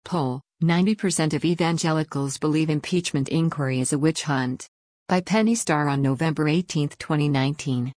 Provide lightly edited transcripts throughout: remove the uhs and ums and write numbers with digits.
poll, 90% of evangelicals believe impeachment inquiry is a witch hunt. By Penny Starr on November 18, 2019.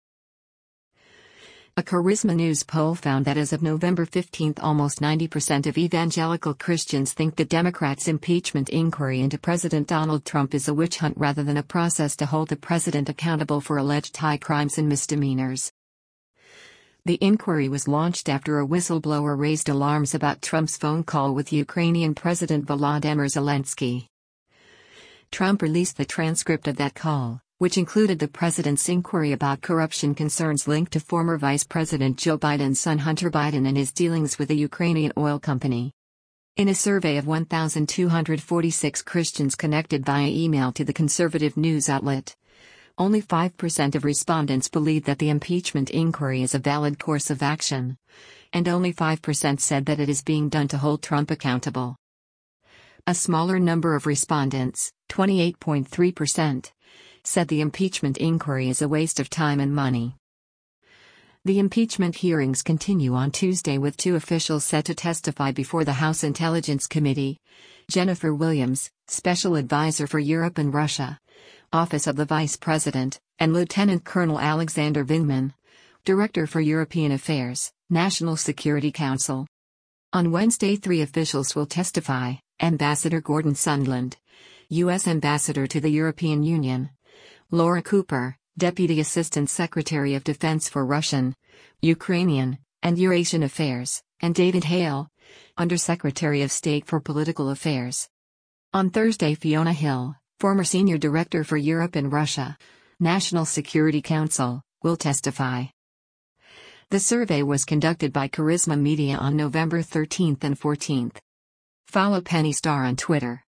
A Charisma News poll found that as of November 15, almost 90% of evangelical Christians think the Democrats' impeachment inquiry into President Donald Trump is a witch hunt rather than a process to hold the president accountable for alleged high crimes and misdemeanors. The inquiry was launched after a whistleblower raised alarms about Trump's phone call with Ukrainian President Volodymyr Zelensky. Trump released the transcript of that call, which included the president's inquiry about corruption concerns linked to former Vice President Joe Biden's son Hunter Biden and his dealings with a Ukrainian oil company. In a survey of 1,246 Christians connected via email to the conservative news outlet, only 5% of respondents believe that the impeachment inquiry is a valid course of action, and only 5% said that it is being done to hold Trump accountable. A smaller number of respondents, 28.3%, said the impeachment inquiry is a waste of time and money. The impeachment hearings continue on Tuesday with two officials set to testify before the House Intelligence Committee: Jennifer Williams, Special Advisor for Europe and Russia, Office of the Vice President, and Lieutenant Colonel Alexander Vindman, Director for European Affairs, National Security Council. On Wednesday, three officials will testify: Ambassador Gordon Sondland, U.S. Ambassador to the European Union; Laura Cooper, Deputy Assistant Secretary of Defense for Russian, Ukrainian, and Eurasian Affairs; and David Hale, Undersecretary of State for Political Affairs. On Thursday, Fiona Hill, former Senior Director for Europe and Russia, National Security Council, will testify. The survey was conducted by Charisma Media on November 13 and 14. Follow Penny Starr on Twitter.